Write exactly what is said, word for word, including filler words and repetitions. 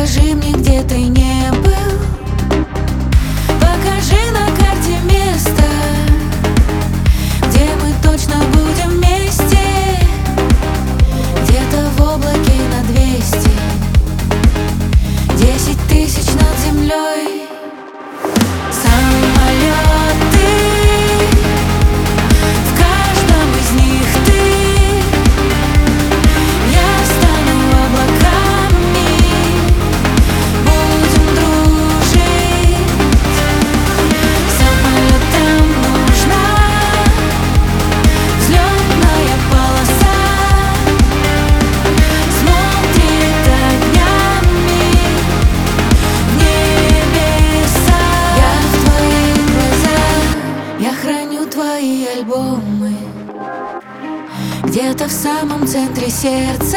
Покажи мне, где ты не был. Покажи на карте место, где мы точно будем вместе. Где-то в облаке на двести, десять тысяч над землей. Самолеты, в каждом из них ты. Я стану облаками, будем дружить. Самолетам нужна взлетная полоса, смотрит огнями в небеса. Я в твоих глазах, я храню твои альбомы. Где-то в самом центре сердца